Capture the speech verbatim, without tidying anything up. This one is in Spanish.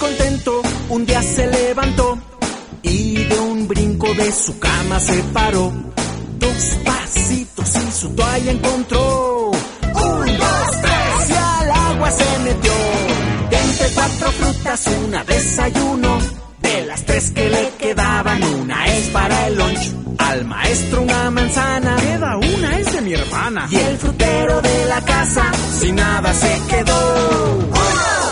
contento, un día se levantó y de un brinco de su cama se paró. Dos pasitos y su toalla encontró. Un, dos, tres y al agua se metió. De entre cuatro frutas una desayuno. De las tres que le quedaban, una es para el lunch. Al maestro una manzana. Queda una, es de mi hermana. Y el frutero de la casa sin nada se quedó. ¡Uno!